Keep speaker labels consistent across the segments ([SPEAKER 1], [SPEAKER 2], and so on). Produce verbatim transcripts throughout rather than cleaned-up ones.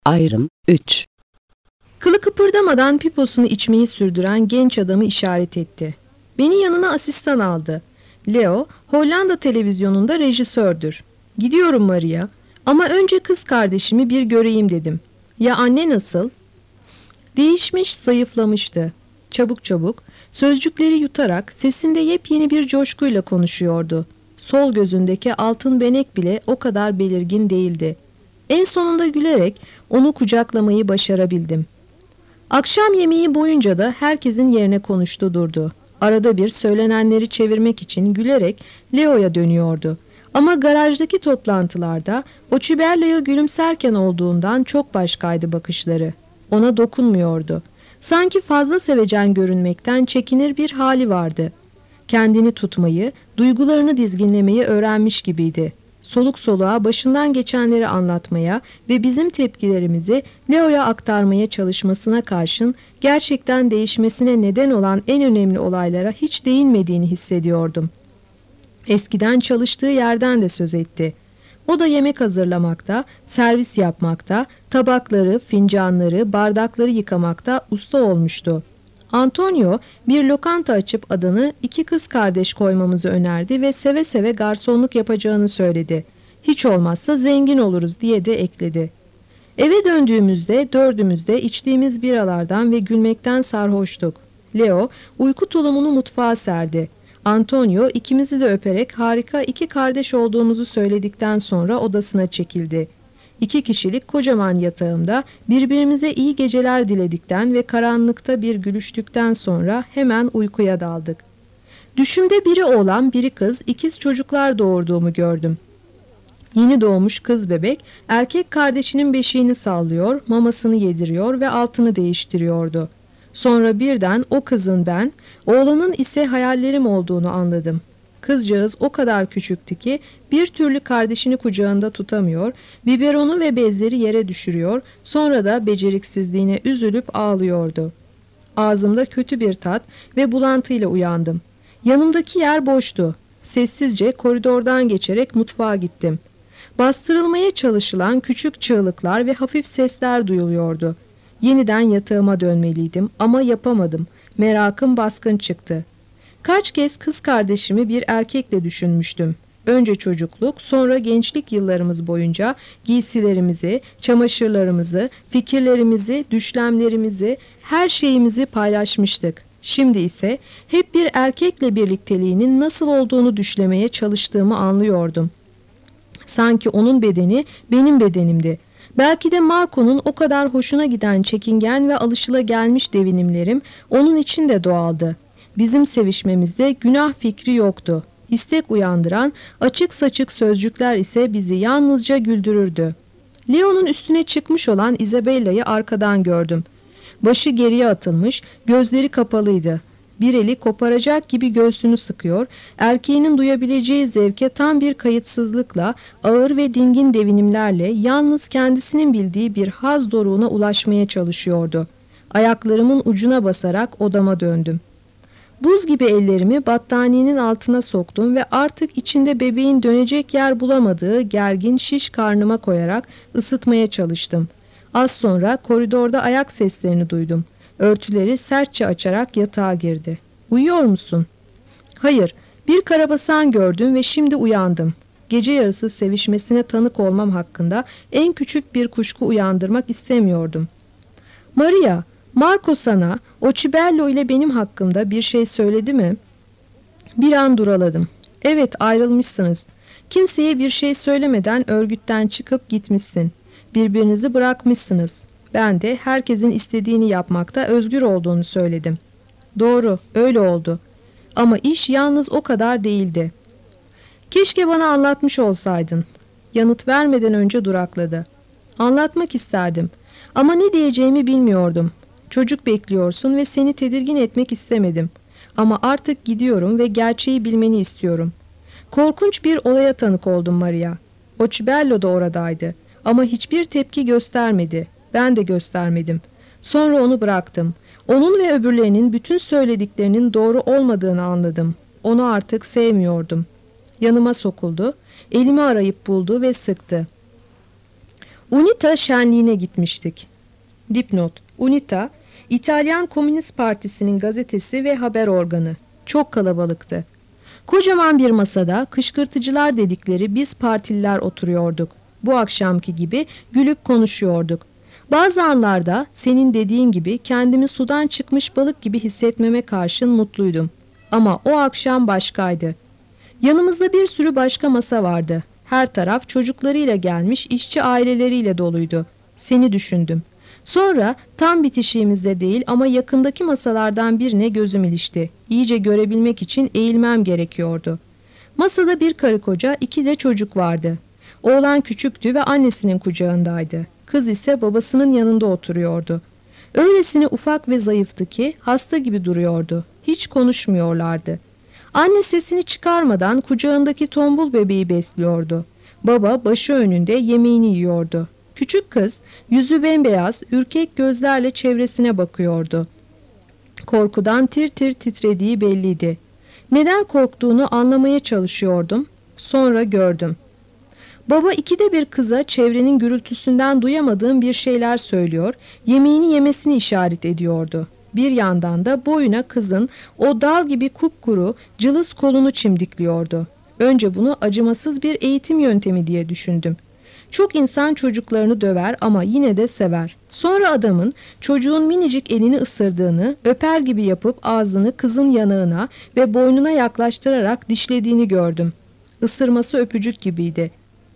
[SPEAKER 1] Ayrım üç.
[SPEAKER 2] Kılı kıpırdamadan piposunu içmeyi sürdüren genç adamı işaret etti. Beni yanına asistan aldı. Leo, Hollanda televizyonunda rejisördür. Gidiyorum Maria, ama önce kız kardeşimi bir göreyim dedim. Ya anne nasıl? Değişmiş, zayıflamıştı. Çabuk çabuk, sözcükleri yutarak sesinde yepyeni bir coşkuyla konuşuyordu. Sol gözündeki altın benek bile o kadar belirgin değildi. En sonunda gülerek onu kucaklamayı başarabildim. Akşam yemeği boyunca da herkesin yerine konuştu durdu. Arada bir söylenenleri çevirmek için gülerek Leo'ya dönüyordu. Ama garajdaki toplantılarda o Cibello'ya gülümserken olduğundan çok başkaydı bakışları. Ona dokunmuyordu. Sanki fazla sevecen görünmekten çekinir bir hali vardı. Kendini tutmayı, duygularını dizginlemeyi öğrenmiş gibiydi. Soluk soluğa başından geçenleri anlatmaya ve bizim tepkilerimizi Leo'ya aktarmaya çalışmasına karşın gerçekten değişmesine neden olan en önemli olaylara hiç değinmediğini hissediyordum. Eskiden çalıştığı yerden de söz etti. O da yemek hazırlamakta, servis yapmakta, tabakları, fincanları, bardakları yıkamakta usta olmuştu. Antonio bir lokanta açıp adını iki kız kardeş koymamızı önerdi ve seve seve garsonluk yapacağını söyledi. Hiç olmazsa zengin oluruz diye de ekledi. Eve döndüğümüzde dördümüz de içtiğimiz biralardan ve gülmekten sarhoştuk. Leo uyku tulumunu mutfağa serdi. Antonio ikimizi de öperek harika iki kardeş olduğumuzu söyledikten sonra odasına çekildi. İki kişilik kocaman yatağımda birbirimize iyi geceler diledikten ve karanlıkta bir gülüştükten sonra hemen uykuya daldık. Düşümde biri oğlan biri kız ikiz çocuklar doğurduğumu gördüm. Yeni doğmuş kız bebek erkek kardeşinin beşiğini sallıyor, mamasını yediriyor ve altını değiştiriyordu. Sonra birden o kızın ben, oğlanın ise hayallerim olduğunu anladım. Kızcağız o kadar küçüktü ki bir türlü kardeşini kucağında tutamıyor, biberonu ve bezleri yere düşürüyor, sonra da beceriksizliğine üzülüp ağlıyordu. Ağzımda kötü bir tat ve bulantıyla uyandım. Yanımdaki yer boştu. Sessizce koridordan geçerek mutfağa gittim. Bastırılmaya çalışılan küçük çığlıklar ve hafif sesler duyuluyordu. Yeniden yatağıma dönmeliydim ama yapamadım. Merakım baskın çıktı. Kaç kez kız kardeşimi bir erkekle düşünmüştüm. Önce çocukluk, sonra gençlik yıllarımız boyunca giysilerimizi, çamaşırlarımızı, fikirlerimizi, düşlemlerimizi, her şeyimizi paylaşmıştık. Şimdi ise hep bir erkekle birlikteliğinin nasıl olduğunu düşlemeye çalıştığımı anlıyordum. Sanki onun bedeni benim bedenimdi. Belki de Marco'nun o kadar hoşuna giden çekingen ve alışılagelmiş devinimlerim onun için de doğaldı. Bizim sevişmemizde günah fikri yoktu. İstek uyandıran açık saçık sözcükler ise bizi yalnızca güldürürdü. Leo'nun üstüne çıkmış olan Isabella'yı arkadan gördüm. Başı geriye atılmış, gözleri kapalıydı. Bir eli koparacak gibi göğsünü sıkıyor, erkeğinin duyabileceği zevke tam bir kayıtsızlıkla, ağır ve dingin devinimlerle yalnız kendisinin bildiği bir haz doruğuna ulaşmaya çalışıyordu. Ayaklarımın ucuna basarak odama döndüm. Buz gibi ellerimi battaniyenin altına soktum ve artık içinde bebeğin dönecek yer bulamadığı gergin şiş karnıma koyarak ısıtmaya çalıştım. Az sonra koridorda ayak seslerini duydum. Örtüleri sertçe açarak yatağa girdi. "Uyuyor musun?" "Hayır, bir karabasan gördüm ve şimdi uyandım." Gece yarısı sevişmesine tanık olmam hakkında en küçük bir kuşku uyandırmak istemiyordum. "Maria, Marco sana o Cibello ile benim hakkımda bir şey söyledi mi?" Bir an duraladım. "Evet, ayrılmışsınız. Kimseye bir şey söylemeden örgütten çıkıp gitmişsin. Birbirinizi bırakmışsınız. Ben de herkesin istediğini yapmakta özgür olduğunu söyledim." "Doğru, öyle oldu. Ama iş yalnız o kadar değildi." "Keşke bana anlatmış olsaydın." Yanıt vermeden önce durakladı. "Anlatmak isterdim. Ama ne diyeceğimi bilmiyordum. Çocuk bekliyorsun ve seni tedirgin etmek istemedim. Ama artık gidiyorum ve gerçeği bilmeni istiyorum. Korkunç bir olaya tanık oldum Maria. O Cibello da oradaydı. Ama hiçbir tepki göstermedi. Ben de göstermedim. Sonra onu bıraktım. Onun ve öbürlerinin bütün söylediklerinin doğru olmadığını anladım. Onu artık sevmiyordum." Yanıma sokuldu. Elimi arayıp buldu ve sıktı. UNITA şenliğine gitmiştik. Dipnot: UNITA, İtalyan Komünist Partisi'nin gazetesi ve haber organı. Çok kalabalıktı. Kocaman bir masada kışkırtıcılar dedikleri biz partililer oturuyorduk. Bu akşamki gibi gülüp konuşuyorduk. Bazı anlarda senin dediğin gibi kendimi sudan çıkmış balık gibi hissetmeme karşın mutluydum. Ama o akşam başkaydı. Yanımızda bir sürü başka masa vardı. Her taraf çocuklarıyla gelmiş işçi aileleriyle doluydu. Seni düşündüm. Sonra tam bitişiğimizde değil ama yakındaki masalardan birine gözüm ilişti. İyice görebilmek için eğilmem gerekiyordu. Masada bir karı koca, iki de çocuk vardı. Oğlan küçüktü ve annesinin kucağındaydı. Kız ise babasının yanında oturuyordu. Öylesine ufak ve zayıftı ki hasta gibi duruyordu. Hiç konuşmuyorlardı. Anne sesini çıkarmadan kucağındaki tombul bebeği besliyordu. Baba başı önünde yemeğini yiyordu. Küçük kız yüzü bembeyaz, ürkek gözlerle çevresine bakıyordu. Korkudan tir tir titrediği belliydi. Neden korktuğunu anlamaya çalışıyordum. Sonra gördüm. Baba ikide bir kıza çevrenin gürültüsünden duyamadığım bir şeyler söylüyor, yemeğini yemesini işaret ediyordu. Bir yandan da boyuna kızın o dal gibi kupkuru, cılız kolunu çimdikliyordu. Önce bunu acımasız bir eğitim yöntemi diye düşündüm. Çok insan çocuklarını döver ama yine de sever. Sonra adamın çocuğun minicik elini ısırdığını, öper gibi yapıp ağzını kızın yanağına ve boynuna yaklaştırarak dişlediğini gördüm. Isırması öpücük gibiydi.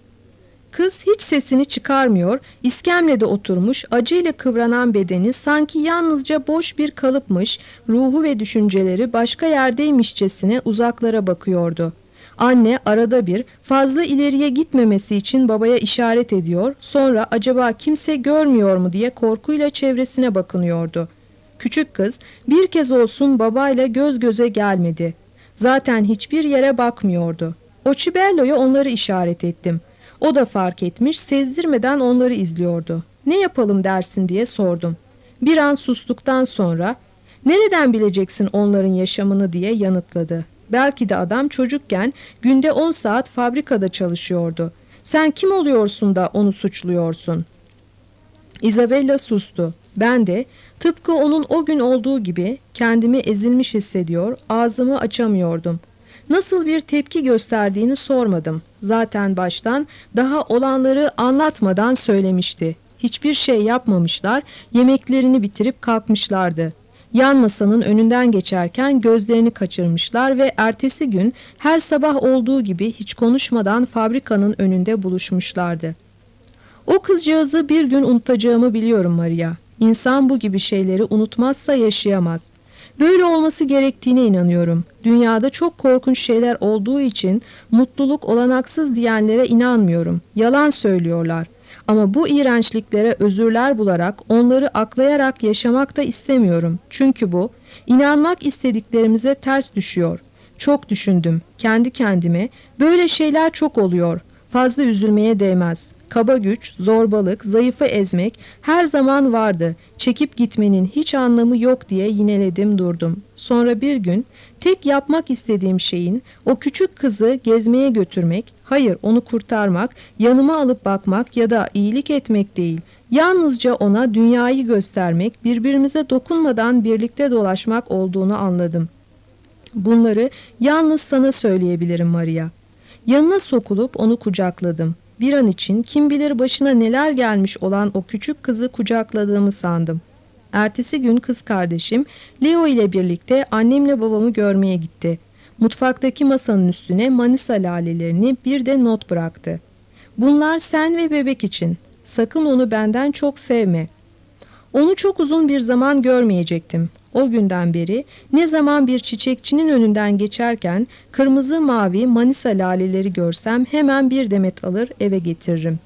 [SPEAKER 2] Kız hiç sesini çıkarmıyor, iskemlede oturmuş, acıyla kıvranan bedeni sanki yalnızca boş bir kalıpmış, ruhu ve düşünceleri başka yerdeymişçesine uzaklara bakıyordu. Anne arada bir fazla ileriye gitmemesi için babaya işaret ediyor, sonra acaba kimse görmüyor mu diye korkuyla çevresine bakınıyordu. Küçük kız bir kez olsun babayla göz göze gelmedi. Zaten hiçbir yere bakmıyordu. Ocibello'ya onları işaret ettim. O da fark etmiş, sezdirmeden onları izliyordu. Ne yapalım dersin diye sordum. Bir an sustuktan sonra, nereden bileceksin onların yaşamını diye yanıtladı. Belki de adam çocukken günde on saat fabrikada çalışıyordu. Sen kim oluyorsun da onu suçluyorsun? Isabella sustu. Ben de tıpkı onun o gün olduğu gibi kendimi ezilmiş hissediyor, ağzımı açamıyordum. Nasıl bir tepki gösterdiğini sormadım. Zaten baştan daha olanları anlatmadan söylemişti. Hiçbir şey yapmamışlar, yemeklerini bitirip kalkmışlardı. Yan masanın önünden geçerken gözlerini kaçırmışlar ve ertesi gün her sabah olduğu gibi hiç konuşmadan fabrikanın önünde buluşmuşlardı. O kızcağızı bir gün unutacağımı biliyorum Maria. İnsan bu gibi şeyleri unutmazsa yaşayamaz. Böyle olması gerektiğine inanıyorum. Dünyada çok korkunç şeyler olduğu için mutluluk olanaksız diyenlere inanmıyorum. Yalan söylüyorlar. Ama bu iğrençliklere özürler bularak, onları aklayarak yaşamak da istemiyorum. Çünkü bu, inanmak istediklerimize ters düşüyor. Çok düşündüm, kendi kendime, böyle şeyler çok oluyor. Fazla üzülmeye değmez. Kaba güç, zorbalık, zayıfı ezmek her zaman vardı. Çekip gitmenin hiç anlamı yok diye yineledim durdum. Sonra bir gün tek yapmak istediğim şeyin o küçük kızı gezmeye götürmek, hayır onu kurtarmak, yanıma alıp bakmak ya da iyilik etmek değil. Yalnızca ona dünyayı göstermek, birbirimize dokunmadan birlikte dolaşmak olduğunu anladım. Bunları yalnız sana söyleyebilirim Maria. Yanına sokulup onu kucakladım. Bir an için kim bilir başına neler gelmiş olan o küçük kızı kucakladığımı sandım. Ertesi gün kız kardeşim Leo ile birlikte annemle babamı görmeye gitti. Mutfaktaki masanın üstüne Manisa lalelerini bir de not bıraktı. Bunlar sen ve bebek için. Sakın onu benden çok sevme. Onu çok uzun bir zaman görmeyecektim. O günden beri ne zaman bir çiçekçinin önünden geçerken kırmızı mavi Manisa laleleri görsem hemen bir demet alır eve getiririm.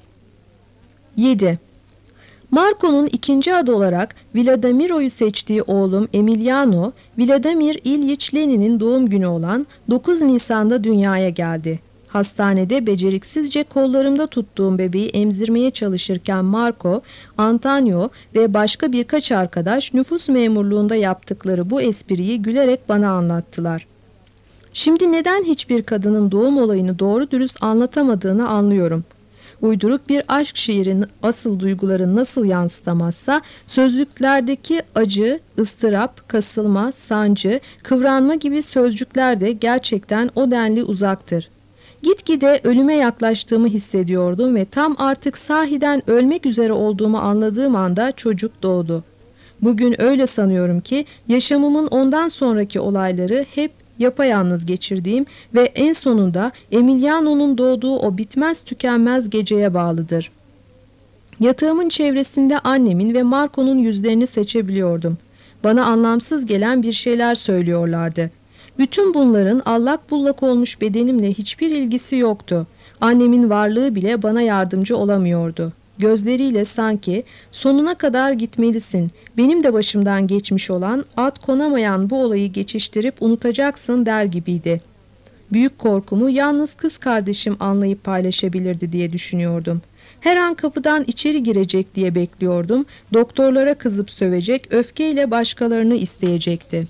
[SPEAKER 2] yedi. Marco'nun ikinci adı olarak Vladimiro'yu seçtiği oğlum Emiliano, Vladimir İlyich Lenin'in doğum günü olan dokuz Nisan'da dünyaya geldi. Hastanede beceriksizce kollarımda tuttuğum bebeği emzirmeye çalışırken Marco, Antonio ve başka birkaç arkadaş nüfus memurluğunda yaptıkları bu espriyi gülerek bana anlattılar. Şimdi neden hiçbir kadının doğum olayını doğru dürüst anlatamadığını anlıyorum. Uyduruk bir aşk şiirin asıl duyguları nasıl yansıtamazsa, sözlüklerdeki acı, ıstırap, kasılma, sancı, kıvranma gibi sözcükler de gerçekten o denli uzaktır. Gitgide ölüme yaklaştığımı hissediyordum ve tam artık sahiden ölmek üzere olduğumu anladığım anda çocuk doğdu. Bugün öyle sanıyorum ki yaşamımın ondan sonraki olayları hep yapayalnız geçirdiğim ve en sonunda Emiliano'nun doğduğu o bitmez tükenmez geceye bağlıdır. Yatağımın çevresinde annemin ve Marco'nun yüzlerini seçebiliyordum. Bana anlamsız gelen bir şeyler söylüyorlardı. Bütün bunların allak bullak olmuş bedenimle hiçbir ilgisi yoktu. Annemin varlığı bile bana yardımcı olamıyordu. Gözleriyle sanki sonuna kadar gitmelisin, benim de başımdan geçmiş olan, ad konamayan bu olayı geçiştirip unutacaksın der gibiydi. Büyük korkumu yalnız kız kardeşim anlayıp paylaşabilirdi diye düşünüyordum. Her an kapıdan içeri girecek diye bekliyordum, doktorlara kızıp sövecek, öfkeyle başkalarını isteyecekti.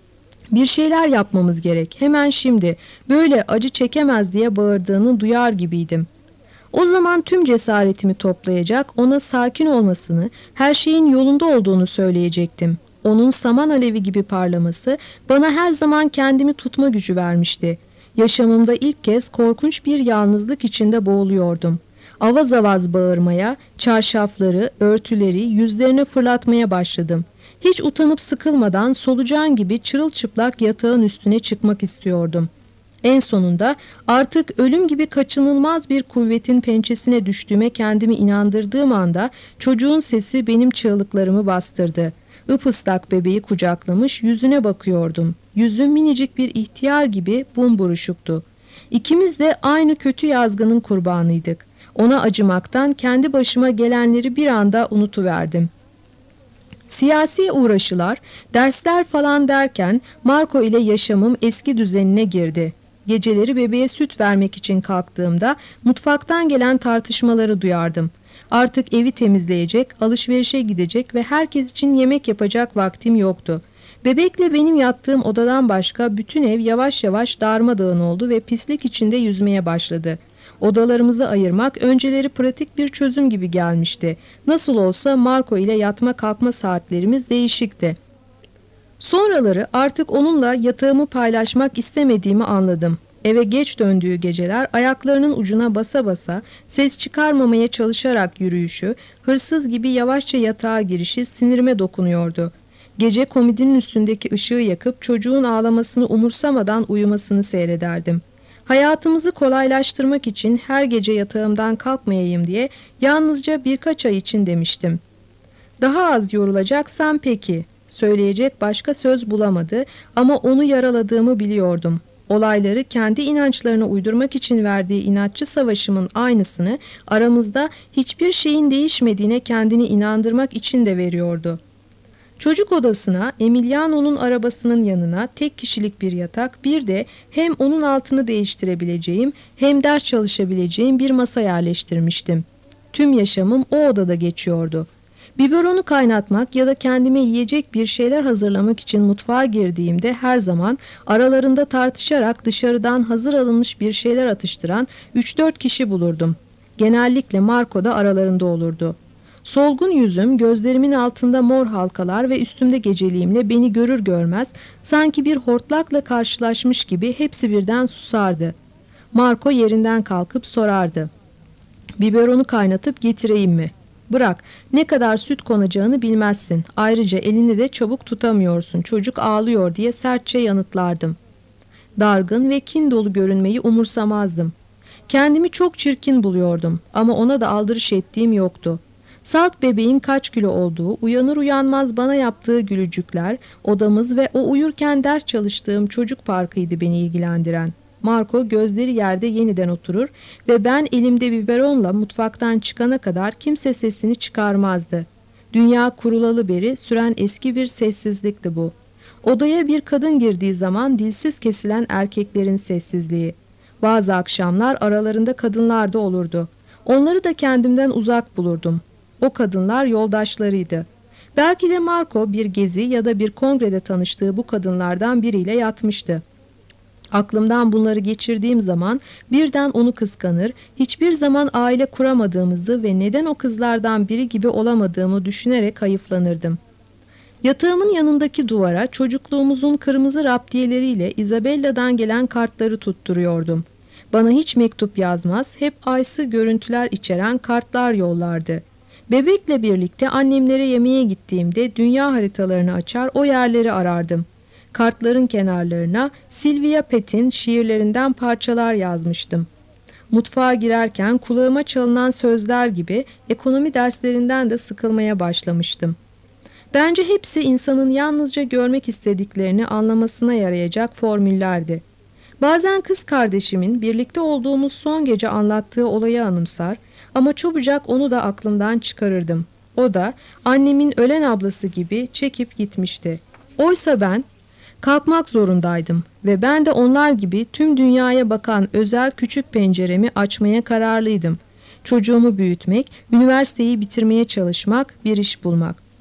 [SPEAKER 2] Bir şeyler yapmamız gerek, hemen şimdi, böyle acı çekemez diye bağırdığını duyar gibiydim. O zaman tüm cesaretimi toplayacak, ona sakin olmasını, her şeyin yolunda olduğunu söyleyecektim. Onun saman alevi gibi parlaması bana her zaman kendimi tutma gücü vermişti. Yaşamımda ilk kez korkunç bir yalnızlık içinde boğuluyordum. Avaz avaz bağırmaya, çarşafları, örtüleri yüzlerine fırlatmaya başladım. Hiç utanıp sıkılmadan solucan gibi çırılçıplak yatağın üstüne çıkmak istiyordum. En sonunda artık ölüm gibi kaçınılmaz bir kuvvetin pençesine düştüğüme kendimi inandırdığım anda çocuğun sesi benim çığlıklarımı bastırdı. Ipıslak bebeği kucaklamış yüzüne bakıyordum. Yüzü minicik bir ihtiyar gibi bumburuşuktu. İkimiz de aynı kötü yazgının kurbanıydık. Ona acımaktan kendi başıma gelenleri bir anda unutuverdim. Siyasi uğraşılar, dersler falan derken Marco ile yaşamım eski düzenine girdi. Geceleri bebeğe süt vermek için kalktığımda mutfaktan gelen tartışmaları duyardım. Artık evi temizleyecek, alışverişe gidecek ve herkes için yemek yapacak vaktim yoktu. Bebekle benim yattığım odadan başka bütün ev yavaş yavaş darmadağın oldu ve pislik içinde yüzmeye başladı. Odalarımızı ayırmak önceleri pratik bir çözüm gibi gelmişti. Nasıl olsa Marco ile yatma kalkma saatlerimiz değişikti. Sonraları artık onunla yatağımı paylaşmak istemediğimi anladım. Eve geç döndüğü geceler ayaklarının ucuna basa basa, ses çıkarmamaya çalışarak yürüyüşü, hırsız gibi yavaşça yatağa girişi sinirime dokunuyordu. Gece komodinin üstündeki ışığı yakıp çocuğun ağlamasını umursamadan uyumasını seyrederdim. Hayatımızı kolaylaştırmak için her gece yatağımdan kalkmayayım diye yalnızca birkaç ay için demiştim. Daha az yorulacaksam peki, söyleyecek başka söz bulamadı ama onu yaraladığımı biliyordum. Olayları kendi inançlarına uydurmak için verdiği inatçı savaşımın aynısını aramızda hiçbir şeyin değişmediğine kendini inandırmak için de veriyordu. Çocuk odasına, Emiliano'nun arabasının yanına tek kişilik bir yatak, bir de hem onun altını değiştirebileceğim hem ders çalışabileceğim bir masa yerleştirmiştim. Tüm yaşamım o odada geçiyordu. Biberonu kaynatmak ya da kendime yiyecek bir şeyler hazırlamak için mutfağa girdiğimde her zaman aralarında tartışarak dışarıdan hazır alınmış bir şeyler atıştıran üç dört kişi bulurdum. Genellikle Marco da aralarında olurdu. Solgun yüzüm, gözlerimin altında mor halkalar ve üstümde geceliğimle beni görür görmez sanki bir hortlakla karşılaşmış gibi hepsi birden susardı. Marco yerinden kalkıp sorardı. Biberonu kaynatıp getireyim mi? Bırak, ne kadar süt konacağını bilmezsin. Ayrıca elini de çabuk tutamıyorsun. Çocuk ağlıyor diye sertçe yanıtlardım. Dargın ve kin dolu görünmeyi umursamazdım. Kendimi çok çirkin buluyordum ama ona da aldırış ettiğim yoktu. Salt bebeğin kaç kilo olduğu, uyanır uyanmaz bana yaptığı gülücükler, odamız ve o uyurken ders çalıştığım çocuk parkıydı beni ilgilendiren. Marco gözleri yerde yeniden oturur ve ben elimde biberonla mutfaktan çıkana kadar kimse sesini çıkarmazdı. Dünya kurulalı beri süren eski bir sessizlikti bu. Odaya bir kadın girdiği zaman dilsiz kesilen erkeklerin sessizliği. Bazı akşamlar aralarında kadınlar da olurdu. Onları da kendimden uzak bulurdum. O kadınlar yoldaşlarıydı. Belki de Marco bir gezi ya da bir kongrede tanıştığı bu kadınlardan biriyle yatmıştı. Aklımdan bunları geçirdiğim zaman birden onu kıskanır, hiçbir zaman aile kuramadığımızı ve neden o kızlardan biri gibi olamadığımı düşünerek hayıflanırdım. Yatağımın yanındaki duvara çocukluğumuzun kırmızı raptiyeleriyle Isabella'dan gelen kartları tutturuyordum. Bana hiç mektup yazmaz, hep aysı görüntüler içeren kartlar yollardı. Bebekle birlikte annemlere yemeğe gittiğimde dünya haritalarını açar, o yerleri arardım. Kartların kenarlarına Sylvia Plath'in şiirlerinden parçalar yazmıştım. Mutfağa girerken kulağıma çalınan sözler gibi ekonomi derslerinden de sıkılmaya başlamıştım. Bence hepsi insanın yalnızca görmek istediklerini anlamasına yarayacak formüllerdi. Bazen kız kardeşimin birlikte olduğumuz son gece anlattığı olayı anımsar ama çabucak onu da aklımdan çıkarırdım. O da annemin ölen ablası gibi çekip gitmişti. Oysa ben kalkmak zorundaydım ve ben de onlar gibi tüm dünyaya bakan özel küçük penceremi açmaya kararlıydım. Çocuğumu büyütmek, üniversiteyi bitirmeye çalışmak, bir iş bulmak.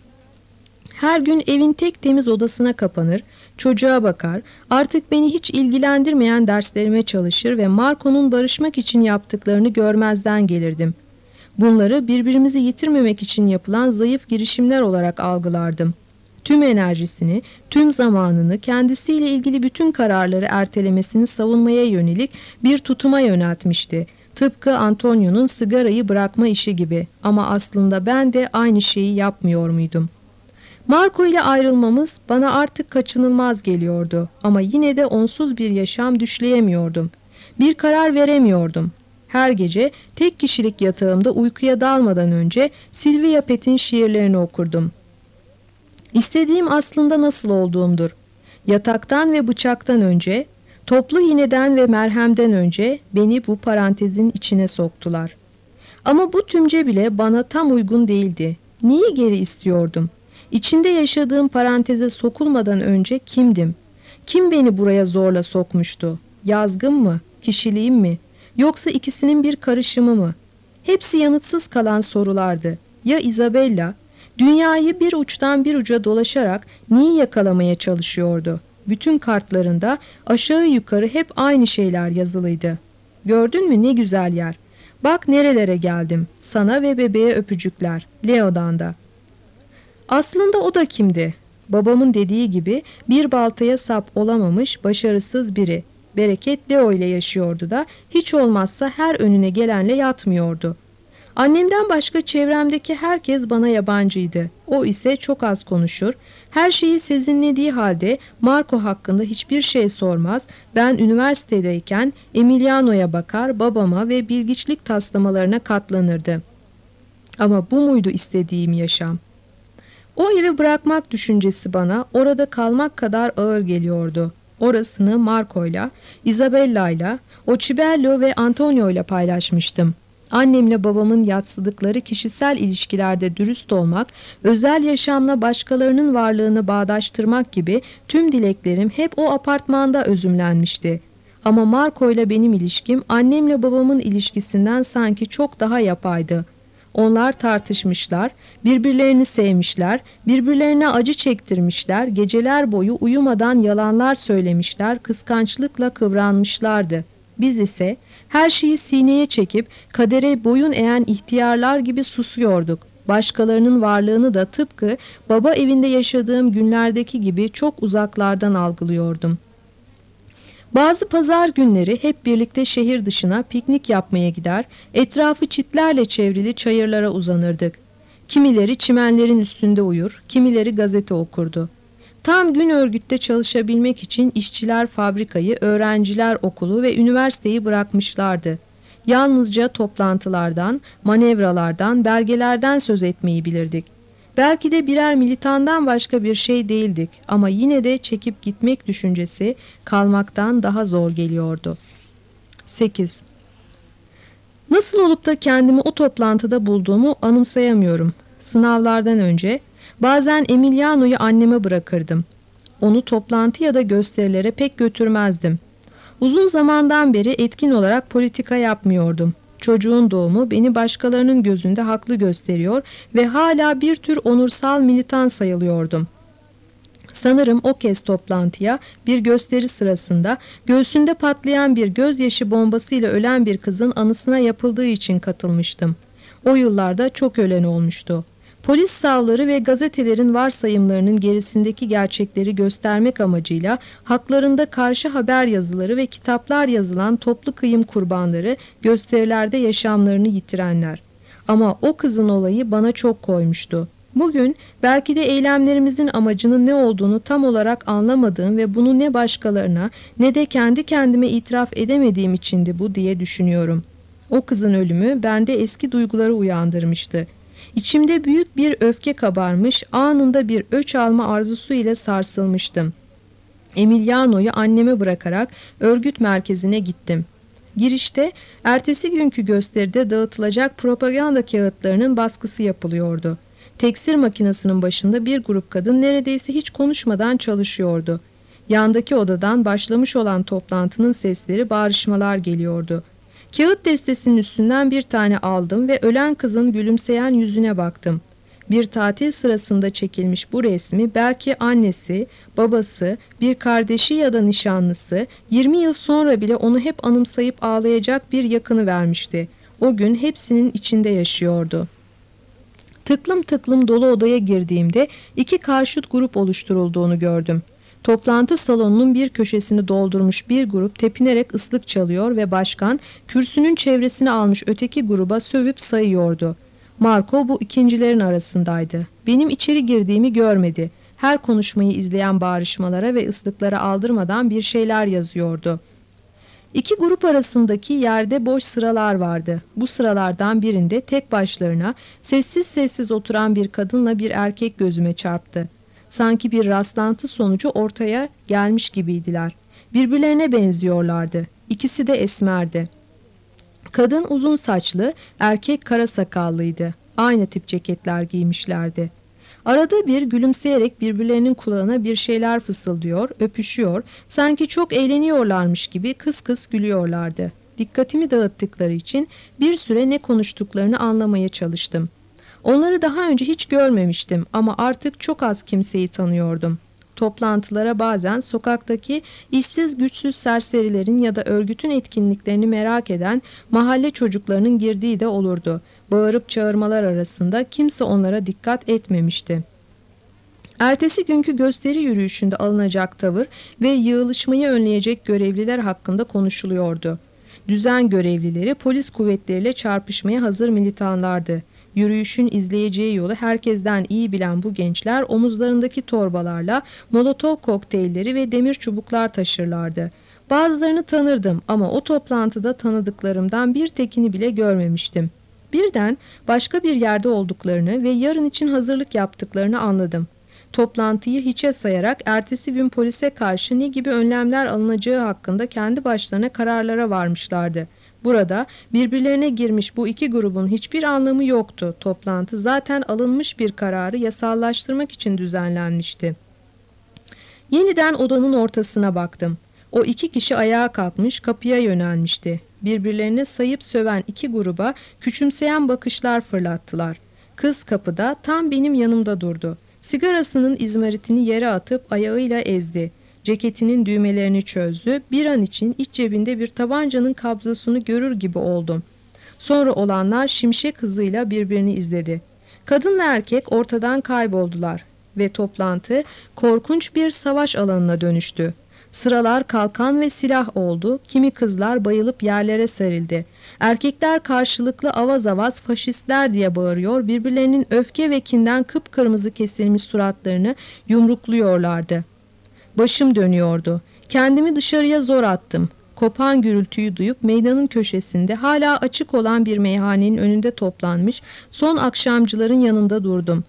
[SPEAKER 2] Her gün evin tek temiz odasına kapanır, çocuğa bakar, artık beni hiç ilgilendirmeyen derslerime çalışır ve Marco'nun barışmak için yaptıklarını görmezden gelirdim. Bunları birbirimizi yitirmemek için yapılan zayıf girişimler olarak algılardım. Tüm enerjisini, tüm zamanını kendisiyle ilgili bütün kararları ertelemesini savunmaya yönelik bir tutuma yöneltmişti. Tıpkı Antonio'nun sigarayı bırakma işi gibi, ama aslında ben de aynı şeyi yapmıyor muydum? Marco ile ayrılmamız bana artık kaçınılmaz geliyordu ama yine de onsuz bir yaşam düşleyemiyordum. Bir karar veremiyordum. Her gece tek kişilik yatağımda uykuya dalmadan önce Sylvia Plath'in şiirlerini okurdum. İstediğim aslında nasıl olduğumdur. Yataktan ve bıçaktan önce, toplu iğneden ve merhemden önce beni bu parantezin içine soktular. Ama bu tümce bile bana tam uygun değildi. Neyi geri istiyordum? İçinde yaşadığım paranteze sokulmadan önce kimdim? Kim beni buraya zorla sokmuştu? Yazgım mı? Kişiliğim mi? Yoksa ikisinin bir karışımı mı? Hepsi yanıtsız kalan sorulardı. Ya Isabella? Dünyayı bir uçtan bir uca dolaşarak neyi yakalamaya çalışıyordu? Bütün kartlarında aşağı yukarı hep aynı şeyler yazılıydı. Gördün mü ne güzel yer? Bak nerelere geldim. Sana ve bebeğe öpücükler. Leo'dan da. Aslında o da kimdi? Babamın dediği gibi bir baltaya sap olamamış başarısız biri. Bereket Leo ile yaşıyordu da hiç olmazsa her önüne gelenle yatmıyordu. Annemden başka çevremdeki herkes bana yabancıydı. O ise çok az konuşur. Her şeyi sezinlediği halde Marco hakkında hiçbir şey sormaz. Ben üniversitedeyken Emiliano'ya bakar, babama ve bilgiçlik taslamalarına katlanırdı. Ama bu muydu istediğim yaşam? O evi bırakmak düşüncesi bana orada kalmak kadar ağır geliyordu. Orasını Marco'yla, Isabella'yla, Ocibello ve Antonio'yla paylaşmıştım. Annemle babamın yadsıdıkları kişisel ilişkilerde dürüst olmak, özel yaşamla başkalarının varlığını bağdaştırmak gibi tüm dileklerim hep o apartmanda özümlenmişti. Ama Marco ile benim ilişkim annemle babamın ilişkisinden sanki çok daha yapaydı. Onlar tartışmışlar, birbirlerini sevmişler, birbirlerine acı çektirmişler, geceler boyu uyumadan yalanlar söylemişler, kıskançlıkla kıvranmışlardı. Biz ise her şeyi sineye çekip kadere boyun eğen ihtiyarlar gibi susuyorduk. Başkalarının varlığını da tıpkı baba evinde yaşadığım günlerdeki gibi çok uzaklardan algılıyordum. Bazı pazar günleri hep birlikte şehir dışına piknik yapmaya gider, etrafı çitlerle çevrili çayırlara uzanırdık. Kimileri çimenlerin üstünde uyur, kimileri gazete okurdu. Tam gün örgütte çalışabilmek için işçiler fabrikayı, öğrenciler okulu ve üniversiteyi bırakmışlardı. Yalnızca toplantılardan, manevralardan, belgelerden söz etmeyi bilirdik. Belki de birer militandan başka bir şey değildik ama yine de çekip gitmek düşüncesi kalmaktan daha zor geliyordu. sekiz. Nasıl olup da kendimi o toplantıda bulduğumu anımsayamıyorum. Sınavlardan önce bazen Emiliano'yu anneme bırakırdım. Onu toplantı ya da gösterilere pek götürmezdim. Uzun zamandan beri etkin olarak politika yapmıyordum. Çocuğun doğumu beni başkalarının gözünde haklı gösteriyor ve hala bir tür onursal militan sayılıyordum. Sanırım o kez toplantıya bir gösteri sırasında göğsünde patlayan bir gözyaşı bombasıyla ölen bir kızın anısına yapıldığı için katılmıştım. O yıllarda çok ölen olmuştu. Polis savları ve gazetelerin varsayımlarının gerisindeki gerçekleri göstermek amacıyla haklarında karşı haber yazıları ve kitaplar yazılan toplu kıyım kurbanları, gösterilerde yaşamlarını yitirenler. Ama o kızın olayı bana çok koymuştu. Bugün belki de eylemlerimizin amacının ne olduğunu tam olarak anlamadığım ve bunu ne başkalarına ne de kendi kendime itiraf edemediğim içindi bu diye düşünüyorum. O kızın ölümü bende eski duyguları uyandırmıştı. İçimde büyük bir öfke kabarmış, anında bir öç alma arzusu ile sarsılmıştım. Emiliano'yu anneme bırakarak örgüt merkezine gittim. Girişte ertesi günkü gösteride dağıtılacak propaganda kağıtlarının baskısı yapılıyordu. Teksir makinesinin başında bir grup kadın neredeyse hiç konuşmadan çalışıyordu. Yandaki odadan başlamış olan toplantının sesleri, bağırışmalar geliyordu. Kağıt destesinin üstünden bir tane aldım ve ölen kızın gülümseyen yüzüne baktım. Bir tatil sırasında çekilmiş bu resmi belki annesi, babası, bir kardeşi ya da nişanlısı yirmi yıl sonra bile onu hep anımsayıp ağlayacak bir yakını vermişti. O gün hepsinin içinde yaşıyordu. Tıklım tıklım dolu odaya girdiğimde iki karşıt grup oluşturulduğunu gördüm. Toplantı salonunun bir köşesini doldurmuş bir grup tepinerek ıslık çalıyor ve başkan kürsünün çevresine almış öteki gruba sövüp sayıyordu. Marco bu ikincilerin arasındaydı. Benim içeri girdiğimi görmedi. Her konuşmayı izleyen bağırışmalara ve ıslıklara aldırmadan bir şeyler yazıyordu. İki grup arasındaki yerde boş sıralar vardı. Bu sıralardan birinde tek başlarına sessiz sessiz oturan bir kadınla bir erkek gözüme çarptı. Sanki bir rastlantı sonucu ortaya gelmiş gibiydiler. Birbirlerine benziyorlardı. İkisi de esmerdi. Kadın uzun saçlı, erkek kara sakallıydı. Aynı tip ceketler giymişlerdi. Arada bir gülümseyerek birbirlerinin kulağına bir şeyler fısıldıyor, öpüşüyor, sanki çok eğleniyorlarmış gibi kıs kıs gülüyorlardı. Dikkatimi dağıttıkları için bir süre ne konuştuklarını anlamaya çalıştım. Onları daha önce hiç görmemiştim ama artık çok az kimseyi tanıyordum. Toplantılara bazen sokaktaki işsiz güçsüz serserilerin ya da örgütün etkinliklerini merak eden mahalle çocuklarının girdiği de olurdu. Bağırıp çağırmalar arasında kimse onlara dikkat etmemişti. Ertesi günkü gösteri yürüyüşünde alınacak tavır ve yığılışmayı önleyecek görevliler hakkında konuşuluyordu. Düzen görevlileri polis kuvvetleriyle çarpışmaya hazır militanlardı. Yürüyüşün izleyeceği yolu herkesten iyi bilen bu gençler omuzlarındaki torbalarla molotov kokteylleri ve demir çubuklar taşırlardı. Bazılarını tanırdım ama o toplantıda tanıdıklarımdan bir tekini bile görmemiştim. Birden başka bir yerde olduklarını ve yarın için hazırlık yaptıklarını anladım. Toplantıyı hiçe sayarak ertesi gün polise karşı ne gibi önlemler alınacağı hakkında kendi başlarına kararlara varmışlardı. Burada birbirlerine girmiş bu iki grubun hiçbir anlamı yoktu. Toplantı zaten alınmış bir kararı yasallaştırmak için düzenlenmişti. Yeniden odanın ortasına baktım. O iki kişi ayağa kalkmış kapıya yönelmişti. Birbirlerine sayıp söven iki gruba küçümseyen bakışlar fırlattılar. Kız kapıda tam benim yanımda durdu. Sigarasının izmaritini yere atıp ayağıyla ezdi. Ceketinin düğmelerini çözdü. Bir an için iç cebinde bir tabancanın kabzasını görür gibi oldum. Sonra olanlar şimşek hızıyla birbirini izledi. Kadınla erkek ortadan kayboldular ve toplantı korkunç bir savaş alanına dönüştü. Sıralar kalkan ve silah oldu. Kimi kızlar bayılıp yerlere serildi. Erkekler karşılıklı avaz avaz faşistler diye bağırıyor, birbirlerinin öfke ve kinden kıpkırmızı kesilmiş suratlarını yumrukluyorlardı. Başım dönüyordu. Kendimi dışarıya zor attım. Kopan gürültüyü duyup meydanın köşesinde hala açık olan bir meyhanenin önünde toplanmış son akşamcıların yanında durdum.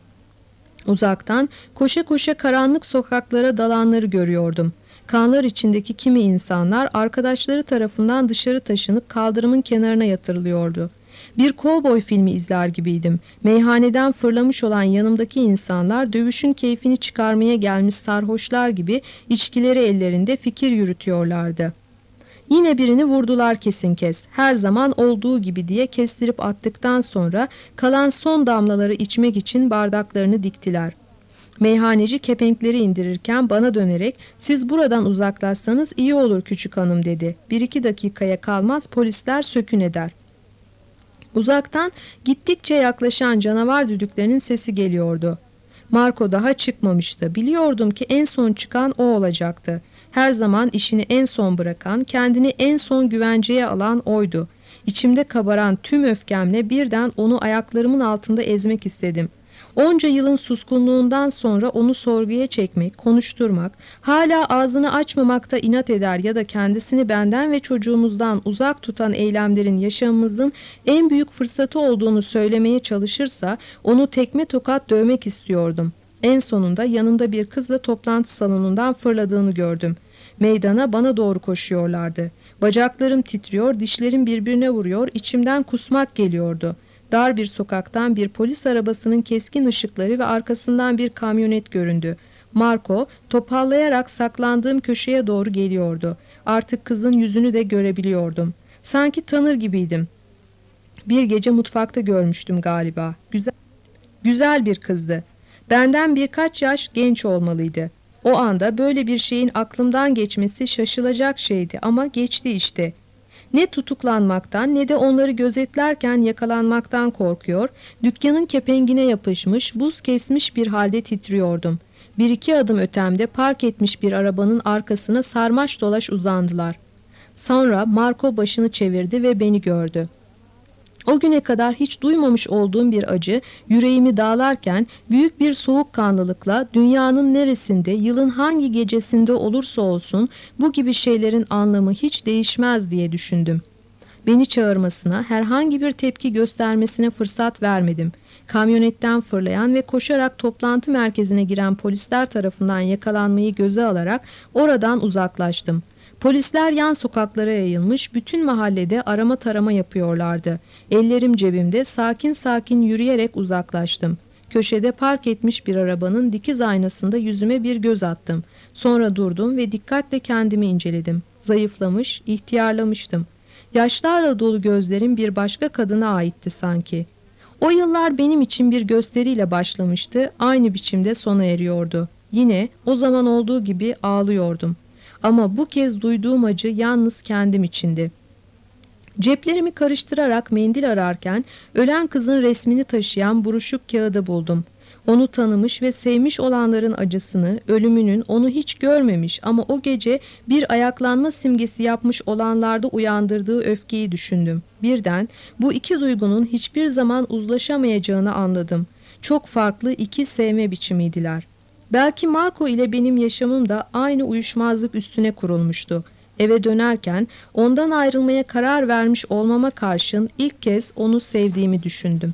[SPEAKER 2] Uzaktan koşa koşa karanlık sokaklara dalanları görüyordum. Kanlar içindeki kimi insanlar arkadaşları tarafından dışarı taşınıp kaldırımın kenarına yatırılıyordu. Bir kovboy filmi izler gibiydim. Meyhaneden fırlamış olan yanımdaki insanlar dövüşün keyfini çıkarmaya gelmiş sarhoşlar gibi içkileri ellerinde fikir yürütüyorlardı. Yine birini vurdular kesin kes. Her zaman olduğu gibi diye kestirip attıktan sonra kalan son damlaları içmek için bardaklarını diktiler. Meyhaneci kepenkleri indirirken bana dönerek "Siz buradan uzaklaşsanız iyi olur küçük hanım" dedi. Bir iki dakikaya kalmaz polisler sökün eder. Uzaktan gittikçe yaklaşan canavar düdüklerinin sesi geliyordu. Marco daha çıkmamıştı. Biliyordum ki en son çıkan o olacaktı. Her zaman işini en son bırakan, kendini en son güvenceye alan oydu. İçimde kabaran tüm öfkemle birden onu ayaklarımın altında ezmek istedim. Onca yılın suskunluğundan sonra onu sorguya çekmek, konuşturmak, hala ağzını açmamakta inat eder ya da kendisini benden ve çocuğumuzdan uzak tutan eylemlerin yaşamımızın en büyük fırsatı olduğunu söylemeye çalışırsa onu tekme tokat dövmek istiyordum. En sonunda yanında bir kızla toplantı salonundan fırladığını gördüm. Meydana bana doğru koşuyorlardı. Bacaklarım titriyor, dişlerim birbirine vuruyor, içimden kusmak geliyordu. Dar bir sokaktan bir polis arabasının keskin ışıkları ve arkasından bir kamyonet göründü. Marco topallayarak saklandığım köşeye doğru geliyordu. Artık kızın yüzünü de görebiliyordum. Sanki tanır gibiydim. Bir gece mutfakta görmüştüm galiba. Güzel, güzel bir kızdı. Benden birkaç yaş genç olmalıydı. O anda böyle bir şeyin aklımdan geçmesi şaşılacak şeydi ama geçti işte. Ne tutuklanmaktan ne de onları gözetlerken yakalanmaktan korkuyor, dükkanın kepengine yapışmış, buz kesmiş bir halde titriyordum. Bir iki adım ötemde park etmiş bir arabanın arkasına sarmaş dolaş uzandılar. Sonra Marco başını çevirdi ve beni gördü. O güne kadar hiç duymamış olduğum bir acı yüreğimi dağlarken büyük bir soğukkanlılıkla dünyanın neresinde, yılın hangi gecesinde olursa olsun bu gibi şeylerin anlamı hiç değişmez diye düşündüm. Beni çağırmasına, herhangi bir tepki göstermesine fırsat vermedim. Kamyonetten fırlayan ve koşarak toplantı merkezine giren polisler tarafından yakalanmayı göze alarak oradan uzaklaştım. Polisler yan sokaklara yayılmış, bütün mahallede arama tarama yapıyorlardı. Ellerim cebimde sakin sakin yürüyerek uzaklaştım. Köşede park etmiş bir arabanın dikiz aynasında yüzüme bir göz attım. Sonra durdum ve dikkatle kendimi inceledim. Zayıflamış, ihtiyarlamıştım. Yaşlarla dolu gözlerim bir başka kadına aitti sanki. O yıllar benim için bir gösteriyle başlamıştı, aynı biçimde sona eriyordu. Yine o zaman olduğu gibi ağlıyordum. Ama bu kez duyduğum acı yalnız kendim içindi. Ceplerimi karıştırarak mendil ararken ölen kızın resmini taşıyan buruşuk kağıdı buldum. Onu tanımış ve sevmiş olanların acısını, ölümünün onu hiç görmemiş ama o gece bir ayaklanma simgesi yapmış olanlarda uyandırdığı öfkeyi düşündüm. Birden bu iki duygunun hiçbir zaman uzlaşamayacağını anladım. Çok farklı iki sevme biçimiydiler. Belki Marco ile benim yaşamım da aynı uyuşmazlık üstüne kurulmuştu. Eve dönerken ondan ayrılmaya karar vermiş olmama karşın ilk kez onu sevdiğimi düşündüm.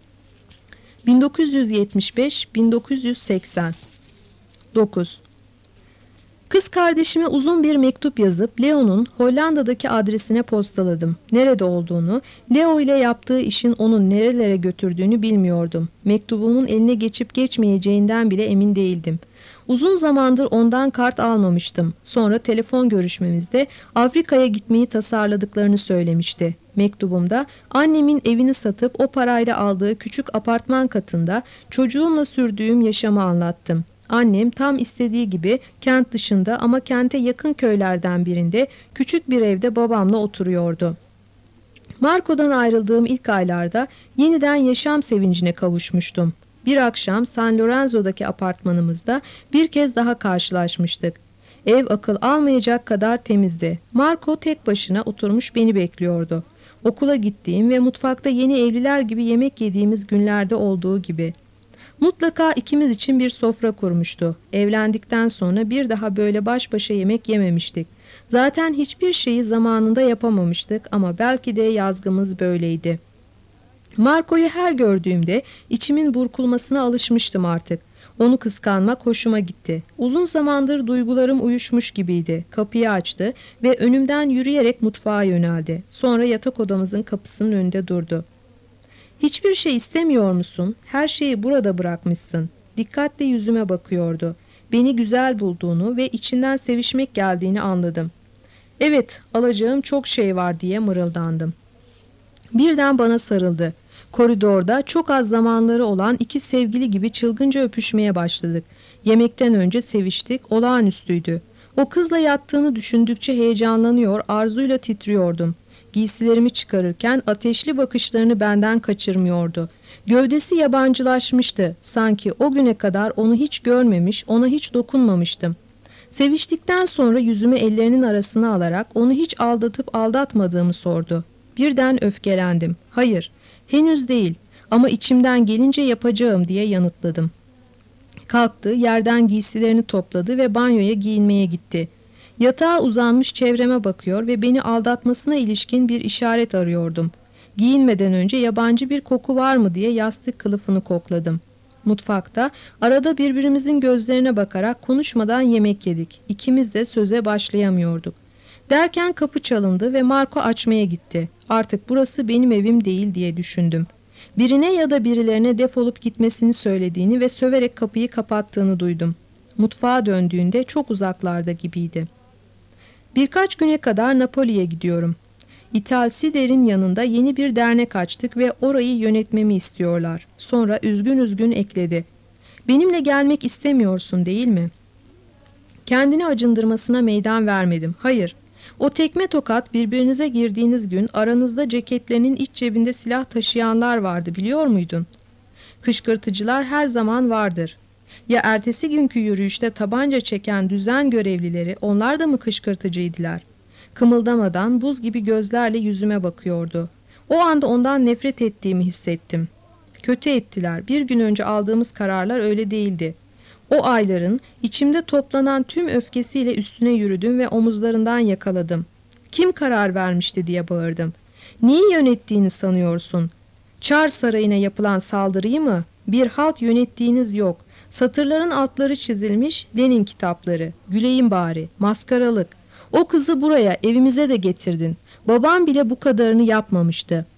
[SPEAKER 2] bin dokuz yüz yetmiş beş - bin dokuz yüz seksen dokuz Kız kardeşime uzun bir mektup yazıp Leo'nun Hollanda'daki adresine postaladım. Nerede olduğunu, Leo ile yaptığı işin onu nerelere götürdüğünü bilmiyordum. Mektubumun eline geçip geçmeyeceğinden bile emin değildim. Uzun zamandır ondan kart almamıştım. Sonra telefon görüşmemizde Afrika'ya gitmeyi tasarladıklarını söylemişti. Mektubumda annemin evini satıp o parayla aldığı küçük apartman katında çocuğumla sürdüğüm yaşamı anlattım. Annem tam istediği gibi kent dışında ama kente yakın köylerden birinde küçük bir evde babamla oturuyordu. Marco'dan ayrıldığım ilk aylarda yeniden yaşam sevincine kavuşmuştum. Bir akşam San Lorenzo'daki apartmanımızda bir kez daha karşılaşmıştık. Ev akıl almayacak kadar temizdi. Marco tek başına oturmuş beni bekliyordu. Okula gittiğim ve mutfakta yeni evliler gibi yemek yediğimiz günlerde olduğu gibi. Mutlaka ikimiz için bir sofra kurmuştu. Evlendikten sonra bir daha böyle baş başa yemek yememiştik. Zaten hiçbir şeyi zamanında yapamamıştık ama belki de yazgımız böyleydi. Marco'yu her gördüğümde içimin burkulmasına alışmıştım artık. Onu kıskanmak hoşuma gitti. Uzun zamandır duygularım uyuşmuş gibiydi. Kapıyı açtı ve önümden yürüyerek mutfağa yöneldi. Sonra yatak odamızın kapısının önünde durdu. "Hiçbir şey istemiyor musun? Her şeyi burada bırakmışsın." Dikkatle yüzüme bakıyordu. Beni güzel bulduğunu ve içinden sevişmek geldiğini anladım. "Evet, alacağım çok şey var." diye mırıldandım. Birden bana sarıldı. Koridorda çok az zamanları olan iki sevgili gibi çılgınca öpüşmeye başladık. Yemekten önce seviştik, olağanüstüydü. O kızla yattığını düşündükçe heyecanlanıyor, arzuyla titriyordum. Giysilerimi çıkarırken ateşli bakışlarını benden kaçırmıyordu. Gövdesi yabancılaşmıştı. Sanki o güne kadar onu hiç görmemiş, ona hiç dokunmamıştım. Seviştikten sonra yüzümü ellerinin arasına alarak onu hiç aldatıp aldatmadığımı sordu. Birden öfkelendim. Hayır, henüz değil ama içimden gelince yapacağım diye yanıtladım. Kalktı, yerden giysilerini topladı ve banyoya giyinmeye gitti. Yatağa uzanmış çevreme bakıyor ve beni aldatmasına ilişkin bir işaret arıyordum. Giyinmeden önce yabancı bir koku var mı diye yastık kılıfını kokladım. Mutfakta arada birbirimizin gözlerine bakarak konuşmadan yemek yedik. İkimiz de söze başlayamıyorduk. Derken kapı çalındı ve Marco açmaya gitti. Artık burası benim evim değil diye düşündüm. Birine ya da birilerine defolup gitmesini söylediğini ve söverek kapıyı kapattığını duydum. Mutfağa döndüğünde çok uzaklarda gibiydi. Birkaç güne kadar Napoli'ye gidiyorum. İthal Sider'in yanında yeni bir dernek açtık ve orayı yönetmemi istiyorlar. Sonra üzgün üzgün ekledi. Benimle gelmek istemiyorsun değil mi? Kendini acındırmasına meydan vermedim. Hayır. O tekme tokat birbirinize girdiğiniz gün aranızda ceketlerinin iç cebinde silah taşıyanlar vardı, biliyor muydun? Kışkırtıcılar her zaman vardır. Ya ertesi günkü yürüyüşte tabanca çeken düzen görevlileri, onlar da mı kışkırtıcıydılar? Kımıldamadan buz gibi gözlerle yüzüme bakıyordu. O anda ondan nefret ettiğimi hissettim. Kötü ettiler. Bir gün önce aldığımız kararlar öyle değildi. O ayların içimde toplanan tüm öfkesiyle üstüne yürüdüm ve omuzlarından yakaladım. Kim karar vermişti diye bağırdım. Neyi yönettiğini sanıyorsun? Çar Sarayı'na yapılan saldırıyı mı? Bir halt yönettiğiniz yok. Satırların altları çizilmiş Lenin kitapları. Güleyim bari. Maskaralık. O kızı buraya, evimize de getirdin. Babam bile bu kadarını yapmamıştı.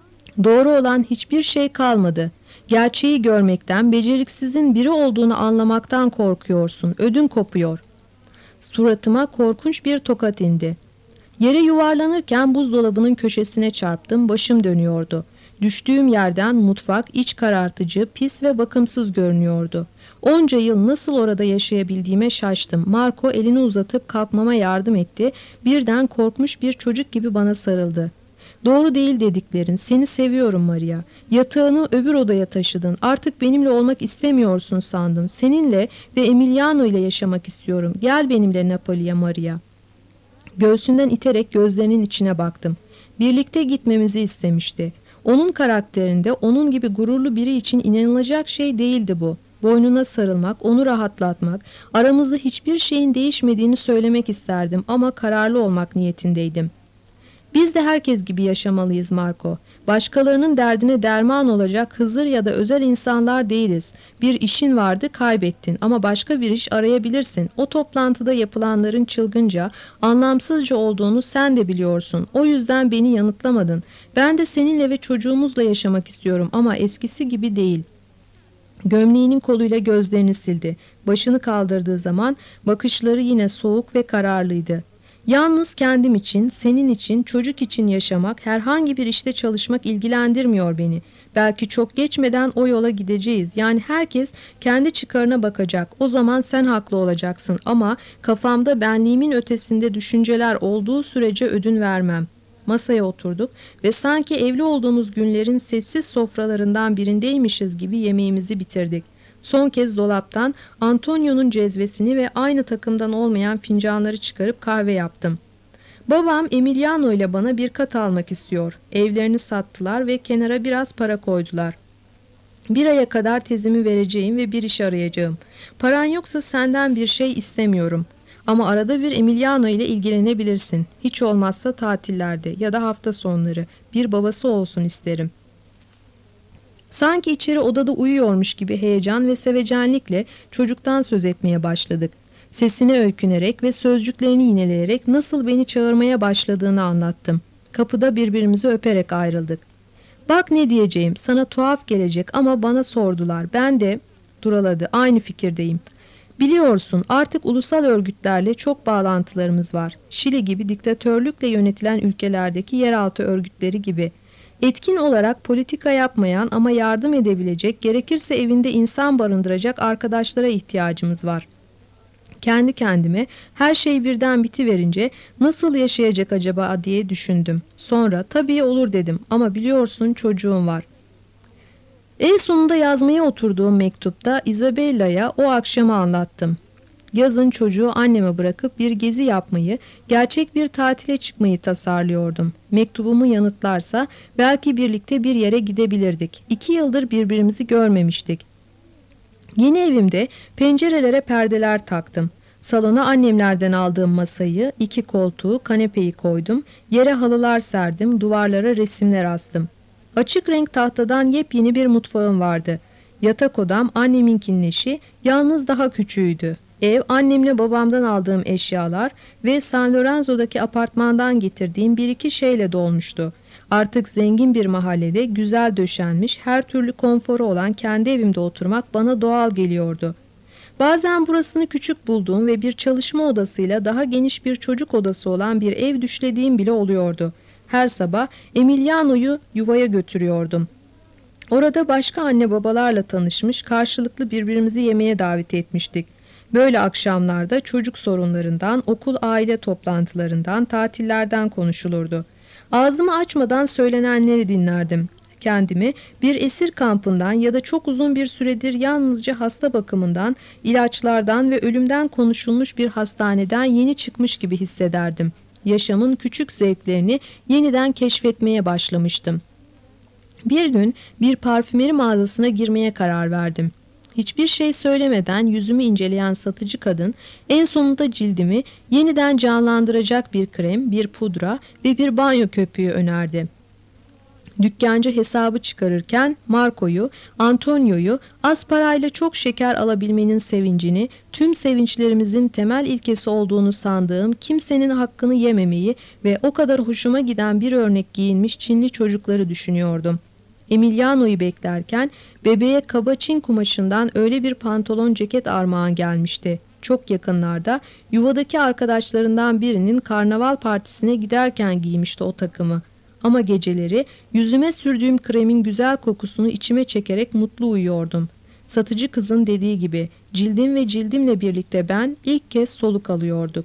[SPEAKER 2] Doğru olan hiçbir şey kalmadı. Gerçeği görmekten, beceriksizin biri olduğunu anlamaktan korkuyorsun. Ödün kopuyor. Suratıma korkunç bir tokat indi. Yere yuvarlanırken buzdolabının köşesine çarptım, başım dönüyordu. Düştüğüm yerden mutfak iç karartıcı, pis ve bakımsız görünüyordu. Onca yıl nasıl orada yaşayabildiğime şaştım. Marco elini uzatıp kalkmama yardım etti. Birden korkmuş bir çocuk gibi bana sarıldı. Doğru değil dediklerin. Seni seviyorum Maria. Yatağını öbür odaya taşıdın. Artık benimle olmak istemiyorsun sandım. Seninle ve Emiliano ile yaşamak istiyorum. Gel benimle Napoli'ye Maria. Göğsünden iterek gözlerinin içine baktım. Birlikte gitmemizi istemişti. Onun karakterinde onun gibi gururlu biri için inanılacak şey değildi bu. Boynuna sarılmak, onu rahatlatmak, aramızda hiçbir şeyin değişmediğini söylemek isterdim ama kararlı olmak niyetindeydim. Biz de herkes gibi yaşamalıyız Marco. Başkalarının derdine derman olacak Hızır ya da özel insanlar değiliz. Bir işin vardı, kaybettin ama başka bir iş arayabilirsin. O toplantıda yapılanların çılgınca, anlamsızca olduğunu sen de biliyorsun. O yüzden beni yanıtlamadın. Ben de seninle ve çocuğumuzla yaşamak istiyorum ama eskisi gibi değil. Gömleğinin koluyla gözlerini sildi. Başını kaldırdığı zaman bakışları yine soğuk ve kararlıydı. Yalnız kendim için, senin için, çocuk için yaşamak, herhangi bir işte çalışmak ilgilendirmiyor beni. Belki çok geçmeden o yola gideceğiz. Yani herkes kendi çıkarına bakacak. O zaman sen haklı olacaksın ama kafamda benliğimin ötesinde düşünceler olduğu sürece ödün vermem. Masaya oturduk ve sanki evli olduğumuz günlerin sessiz sofralarından birindeymişiz gibi yemeğimizi bitirdik. Son kez dolaptan Antonio'nun cezvesini ve aynı takımdan olmayan fincanları çıkarıp kahve yaptım. Babam Emiliano ile bana bir kat almak istiyor. Evlerini sattılar ve kenara biraz para koydular. Bir aya kadar tezimi vereceğim ve bir iş arayacağım. Paran yoksa senden bir şey istemiyorum. Ama arada bir Emiliano ile ilgilenebilirsin. Hiç olmazsa tatillerde ya da hafta sonları. Bir babası olsun isterim. Sanki içeri odada uyuyormuş gibi heyecan ve sevecenlikle çocuktan söz etmeye başladık. Sesine öykünerek ve sözcüklerini yineleyerek nasıl beni çağırmaya başladığını anlattım. Kapıda birbirimizi öperek ayrıldık. Bak ne diyeceğim, sana tuhaf gelecek ama bana sordular. Ben de duraladı, aynı fikirdeyim. Biliyorsun artık ulusal örgütlerle çok bağlantılarımız var. Şili gibi diktatörlükle yönetilen ülkelerdeki yeraltı örgütleri gibi. Etkin olarak politika yapmayan ama yardım edebilecek, gerekirse evinde insan barındıracak arkadaşlara ihtiyacımız var. Kendi kendime her şey birden bitiverince nasıl yaşayacak acaba diye düşündüm. Sonra tabii olur dedim ama biliyorsun çocuğum var. En sonunda yazmaya oturduğum mektupta Isabella'ya o akşamı anlattım. Yazın çocuğu anneme bırakıp bir gezi yapmayı, gerçek bir tatile çıkmayı tasarlıyordum. Mektubumu yanıtlarsa belki birlikte bir yere gidebilirdik. İki yıldır birbirimizi görmemiştik. Yeni evimde pencerelere perdeler taktım. Salona annemlerden aldığım masayı, iki koltuğu, kanepeyi koydum. Yere halılar serdim, duvarlara resimler astım. Açık renk tahtadan yepyeni bir mutfağım vardı. Yatak odam anneminkinin eşi, yalnız daha küçüğüydü. Ev annemle babamdan aldığım eşyalar ve San Lorenzo'daki apartmandan getirdiğim bir iki şeyle dolmuştu. Artık zengin bir mahallede güzel döşenmiş, her türlü konforu olan kendi evimde oturmak bana doğal geliyordu. Bazen burasını küçük bulduğum ve bir çalışma odasıyla daha geniş bir çocuk odası olan bir ev düşlediğim bile oluyordu. Her sabah Emiliano'yu yuvaya götürüyordum. Orada başka anne babalarla tanışmış, karşılıklı birbirimizi yemeğe davet etmiştik. Böyle akşamlarda çocuk sorunlarından, okul aile toplantılarından, tatillerden konuşulurdu. Ağzımı açmadan söylenenleri dinlerdim. Kendimi bir esir kampından ya da çok uzun bir süredir yalnızca hasta bakımından, ilaçlardan ve ölümden konuşulmuş bir hastaneden yeni çıkmış gibi hissederdim. Yaşamın küçük zevklerini yeniden keşfetmeye başlamıştım. Bir gün bir parfümeri mağazasına girmeye karar verdim. Hiçbir şey söylemeden yüzümü inceleyen satıcı kadın en sonunda cildimi yeniden canlandıracak bir krem, bir pudra ve bir banyo köpüğü önerdi. Dükkancı hesabı çıkarırken Marco'yu, Antonio'yu az parayla çok şeker alabilmenin sevincini, tüm sevinçlerimizin temel ilkesi olduğunu sandığım kimsenin hakkını yememeyi ve o kadar hoşuma giden bir örnek giyinmiş Çinli çocukları düşünüyordum. Emiliano'yu beklerken bebeğe kaba Çin kumaşından öyle bir pantolon ceket armağan gelmişti. Çok yakınlarda yuvadaki arkadaşlarından birinin karnaval partisine giderken giymişti o takımı. Ama geceleri yüzüme sürdüğüm kremin güzel kokusunu içime çekerek mutlu uyuyordum. Satıcı kızın dediği gibi cildim ve cildimle birlikte ben ilk kez soluk alıyorduk.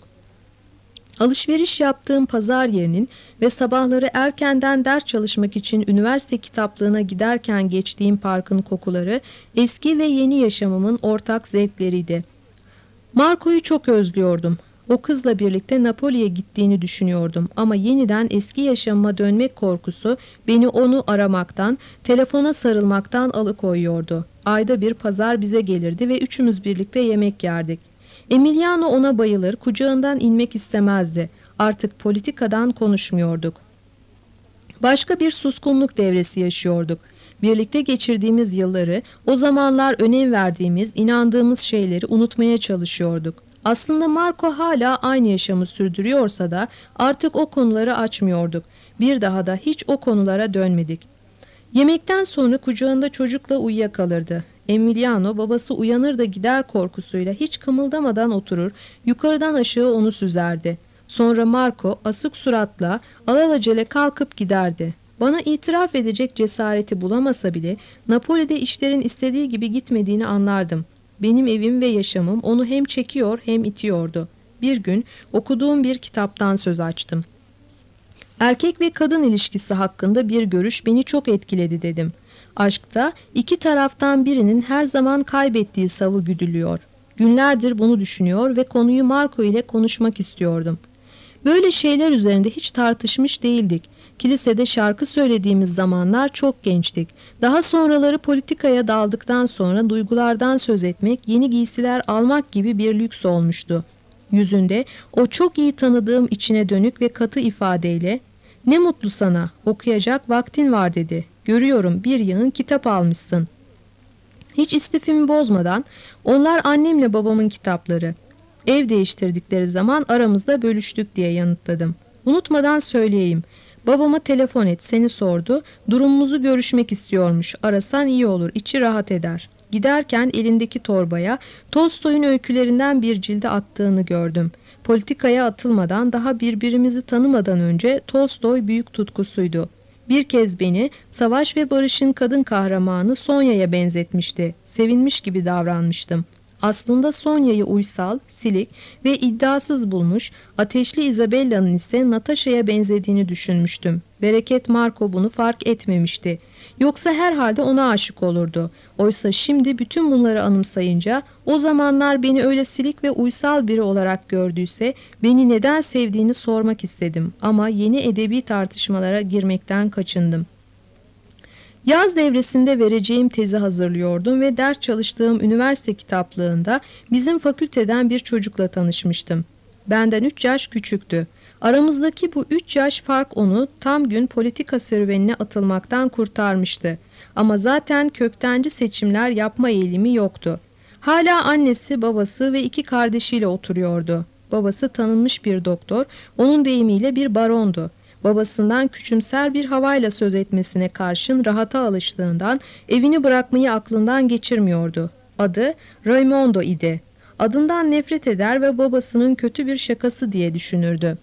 [SPEAKER 2] Alışveriş yaptığım pazar yerinin ve sabahları erkenden ders çalışmak için üniversite kitaplığına giderken geçtiğim parkın kokuları eski ve yeni yaşamımın ortak zevkleriydi. Marco'yu çok özlüyordum. O kızla birlikte Napoli'ye gittiğini düşünüyordum ama yeniden eski yaşamıma dönmek korkusu beni onu aramaktan, telefona sarılmaktan alıkoyuyordu. Ayda bir pazar bize gelirdi ve üçümüz birlikte yemek yerdik. Emiliano ona bayılır, kucağından inmek istemezdi. Artık politikadan konuşmuyorduk. Başka bir suskunluk devresi yaşıyorduk. Birlikte geçirdiğimiz yılları, o zamanlar önem verdiğimiz, inandığımız şeyleri unutmaya çalışıyorduk. Aslında Marco hala aynı yaşamı sürdürüyorsa da artık o konuları açmıyorduk. Bir daha da hiç o konulara dönmedik. Yemekten sonra kucağında çocukla uyuyakalırdı. Emiliano babası uyanır da gider korkusuyla hiç kımıldamadan oturur, yukarıdan aşağı onu süzerdi. Sonra Marco asık suratla alelacele kalkıp giderdi. Bana itiraf edecek cesareti bulamasa bile Napoli'de işlerin istediği gibi gitmediğini anlardım. Benim evim ve yaşamım onu hem çekiyor hem itiyordu. Bir gün okuduğum bir kitaptan söz açtım. Erkek ve kadın ilişkisi hakkında bir görüş beni çok etkiledi dedim. Aşkta iki taraftan birinin her zaman kaybettiği savı güdülüyor. Günlerdir bunu düşünüyor ve konuyu Marco ile konuşmak istiyordum. Böyle şeyler üzerinde hiç tartışmış değildik. Kilisede şarkı söylediğimiz zamanlar çok gençtik. Daha sonraları politikaya daldıktan sonra duygulardan söz etmek, yeni giysiler almak gibi bir lüks olmuştu. Yüzünde o çok iyi tanıdığım içine dönük ve katı ifadeyle "Ne mutlu sana, okuyacak vaktin var" dedi. "Görüyorum bir yığın kitap almışsın." Hiç istifimi bozmadan, "Onlar annemle babamın kitapları. Ev değiştirdikleri zaman aramızda bölüştük" diye yanıtladım. "Unutmadan söyleyeyim. Babama telefon et, seni sordu. Durumumuzu görüşmek istiyormuş. Arasan iyi olur, içi rahat eder." Giderken elindeki torbaya Tolstoy'un öykülerinden bir cilde attığını gördüm. Politikaya atılmadan, daha birbirimizi tanımadan önce Tolstoy büyük tutkusuydu. Bir kez beni Savaş ve Barış'ın kadın kahramanı Sonya'ya benzetmişti. Sevinmiş gibi davranmıştım. Aslında Sonya'yı uysal, silik ve iddiasız bulmuş, ateşli Isabella'nın ise Natasha'ya benzediğini düşünmüştüm. Bereket Marco bunu fark etmemişti. Yoksa herhalde ona aşık olurdu. Oysa şimdi bütün bunları anımsayınca o zamanlar beni öyle silik ve uysal biri olarak gördüyse beni neden sevdiğini sormak istedim ama yeni edebi tartışmalara girmekten kaçındım. Yaz devresinde vereceğim tezi hazırlıyordum ve ders çalıştığım üniversite kitaplığında bizim fakülteden bir çocukla tanışmıştım. Benden üç yaş küçüktü. Aramızdaki bu üç yaş fark onu tam gün politika serüvenine atılmaktan kurtarmıştı. Ama zaten köktenci seçimler yapma eğilimi yoktu. Hala annesi, babası ve iki kardeşiyle oturuyordu. Babası tanınmış bir doktor, onun deyimiyle bir barondu. Babasından küçümser bir havayla söz etmesine karşın rahata alıştığından evini bırakmayı aklından geçirmiyordu. Adı Raimondo idi. Adından nefret eder ve babasının kötü bir şakası diye düşünürdü.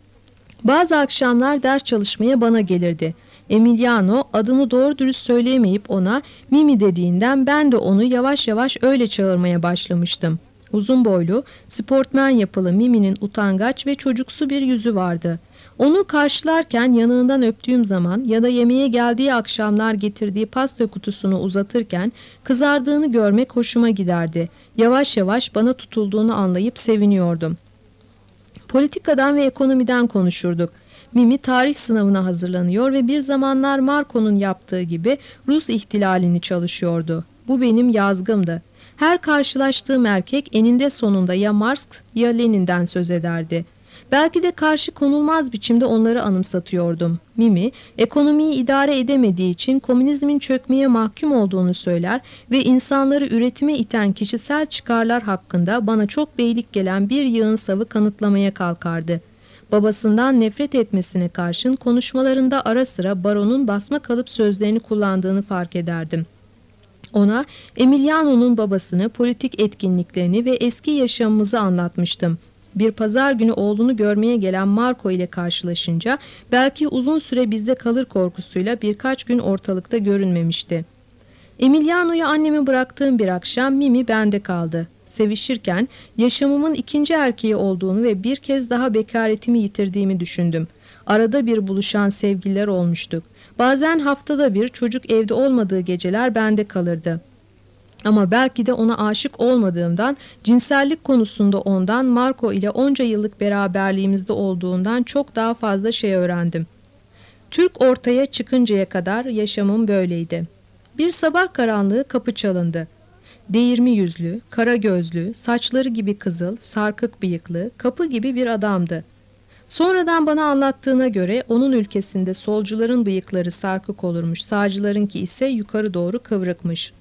[SPEAKER 2] Bazı akşamlar ders çalışmaya bana gelirdi. Emiliano adını doğru dürüst söyleyemeyip ona Mimi dediğinden ben de onu yavaş yavaş öyle çağırmaya başlamıştım. Uzun boylu, sportmen yapılı Mimi'nin utangaç ve çocuksu bir yüzü vardı. Onu karşılarken yanığından öptüğüm zaman ya da yemeğe geldiği akşamlar getirdiği pasta kutusunu uzatırken kızardığını görmek hoşuma giderdi. Yavaş yavaş bana tutulduğunu anlayıp seviniyordum. Politikadan ve ekonomiden konuşurduk. Mimi tarih sınavına hazırlanıyor ve bir zamanlar Marco'nun yaptığı gibi Rus ihtilalini çalışıyordu. Bu benim yazgımdı. Her karşılaştığım erkek eninde sonunda ya Marx ya Lenin'den söz ederdi. Belki de karşı konulmaz biçimde onları anımsatıyordum. Mimi, ekonomiyi idare edemediği için komünizmin çökmeye mahkum olduğunu söyler ve insanları üretime iten kişisel çıkarlar hakkında bana çok beylik gelen bir yığın savı kanıtlamaya kalkardı. Babasından nefret etmesine karşın konuşmalarında ara sıra baronun basma kalıp sözlerini kullandığını fark ederdim. Ona Emiliano'nun babasını, politik etkinliklerini ve eski yaşamımızı anlatmıştım. Bir pazar günü oğlunu görmeye gelen Marco ile karşılaşınca belki uzun süre bizde kalır korkusuyla birkaç gün ortalıkta görünmemişti. Emiliano'yu anneme bıraktığım bir akşam Mimi bende kaldı. Sevişirken yaşamımın ikinci erkeği olduğunu ve bir kez daha bekaretimi yitirdiğimi düşündüm. Arada bir buluşan sevgililer olmuştuk. Bazen haftada bir çocuk evde olmadığı geceler bende kalırdı. Ama belki de ona aşık olmadığımdan, cinsellik konusunda ondan, Marco ile onca yıllık beraberliğimizde olduğundan çok daha fazla şey öğrendim. Türk ortaya çıkıncaya kadar yaşamım böyleydi. Bir sabah karanlığı kapı çalındı. Değirmi yüzlü, kara gözlü, saçları gibi kızıl, sarkık bıyıklı, kapı gibi bir adamdı. Sonradan bana anlattığına göre onun ülkesinde solcuların bıyıkları sarkık olurmuş, sağcılarınki ise yukarı doğru kıvrıkmış.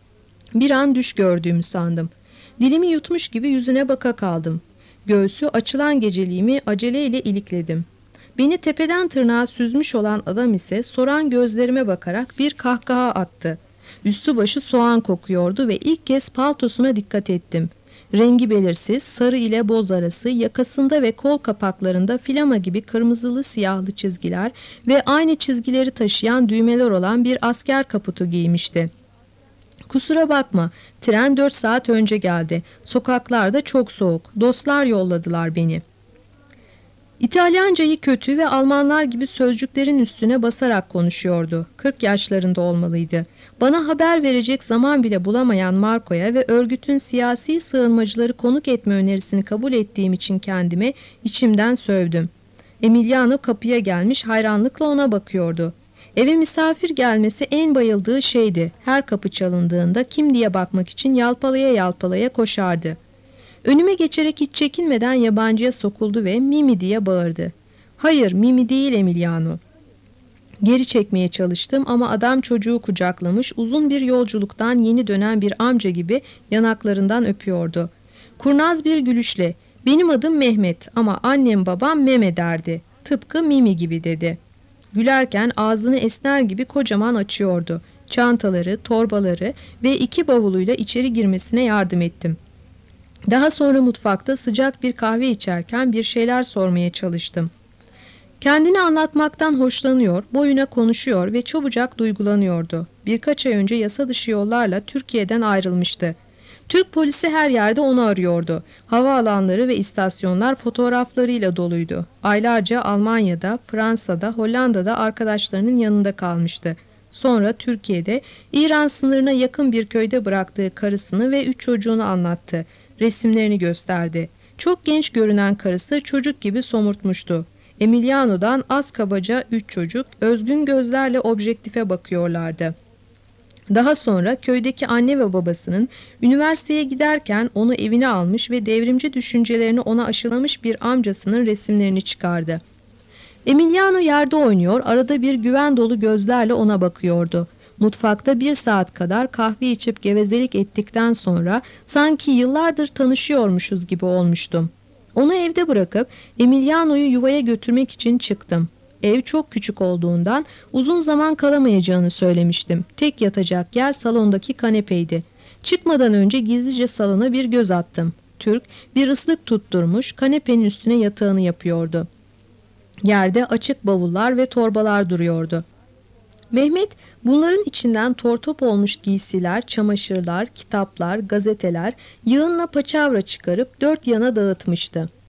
[SPEAKER 2] Bir an düş gördüğümü sandım. Dilimi yutmuş gibi yüzüne baka kaldım. Göğsü açılan geceliğimi aceleyle ilikledim. Beni tepeden tırnağa süzmüş olan adam ise soran gözlerime bakarak bir kahkaha attı. Üstü başı soğan kokuyordu ve ilk kez paltosuna dikkat ettim. Rengi belirsiz, sarı ile boz arası, yakasında ve kol kapaklarında filama gibi kırmızılı siyahlı çizgiler ve aynı çizgileri taşıyan düğmeler olan bir asker kaputu giymişti. Kusura bakma, tren dört saat önce geldi. Sokaklarda çok soğuk. Dostlar yolladılar beni. İtalyancayı kötü ve Almanlar gibi sözcüklerin üstüne basarak konuşuyordu. kırk yaşlarında olmalıydı. Bana haber verecek zaman bile bulamayan Marco'ya ve örgütün siyasi sığınmacıları konuk etme önerisini kabul ettiğim için kendime içimden sövdüm. Emiliano kapıya gelmiş hayranlıkla ona bakıyordu. Eve misafir gelmesi en bayıldığı şeydi. Her kapı çalındığında kim diye bakmak için yalpalaya yalpalaya koşardı. Önüme geçerek hiç çekinmeden yabancıya sokuldu ve Mimi diye bağırdı. Hayır, Mimi değil Emiliano. Geri çekmeye çalıştım ama adam çocuğu kucaklamış, uzun bir yolculuktan yeni dönen bir amca gibi yanaklarından öpüyordu. Kurnaz bir gülüşle, benim adım Mehmet ama annem babam Meme derdi. Tıpkı Mimi gibi dedi. Gülerken ağzını esner gibi kocaman açıyordu. Çantaları, torbaları ve iki bavuluyla içeri girmesine yardım ettim. Daha sonra mutfakta sıcak bir kahve içerken bir şeyler sormaya çalıştım. Kendini anlatmaktan hoşlanıyor, boyuna konuşuyor ve çabucak duygulanıyordu. Birkaç ay önce yasa dışı yollarla Türkiye'den ayrılmıştı. Türk polisi her yerde onu arıyordu. Havaalanları ve istasyonlar fotoğraflarıyla doluydu. Aylarca Almanya'da, Fransa'da, Hollanda'da arkadaşlarının yanında kalmıştı. Sonra Türkiye'de İran sınırına yakın bir köyde bıraktığı karısını ve üç çocuğunu anlattı. Resimlerini gösterdi. Çok genç görünen karısı çocuk gibi somurtmuştu. Emiliano'dan az kabaca üç çocuk özgün gözlerle objektife bakıyorlardı. Daha sonra köydeki anne ve babasının üniversiteye giderken onu evine almış ve devrimci düşüncelerini ona aşılamış bir amcasının resimlerini çıkardı. Emiliano yerde oynuyor, arada bir güven dolu gözlerle ona bakıyordu. Mutfakta bir saat kadar kahve içip gevezelik ettikten sonra sanki yıllardır tanışıyormuşuz gibi olmuştum. Onu evde bırakıp Emiliano'yu yuvaya götürmek için çıktım. Ev çok küçük olduğundan uzun zaman kalamayacağını söylemiştim. Tek yatacak yer salondaki kanepeydi. Çıkmadan önce gizlice salona bir göz attım. Türk bir ıslık tutturmuş kanepenin üstüne yatağını yapıyordu. Yerde açık bavullar ve torbalar duruyordu. Mehmet bunların içinden tortop olmuş giysiler, çamaşırlar, kitaplar, gazeteler, yığınla paçavra çıkarıp dört yana dağıtmıştı.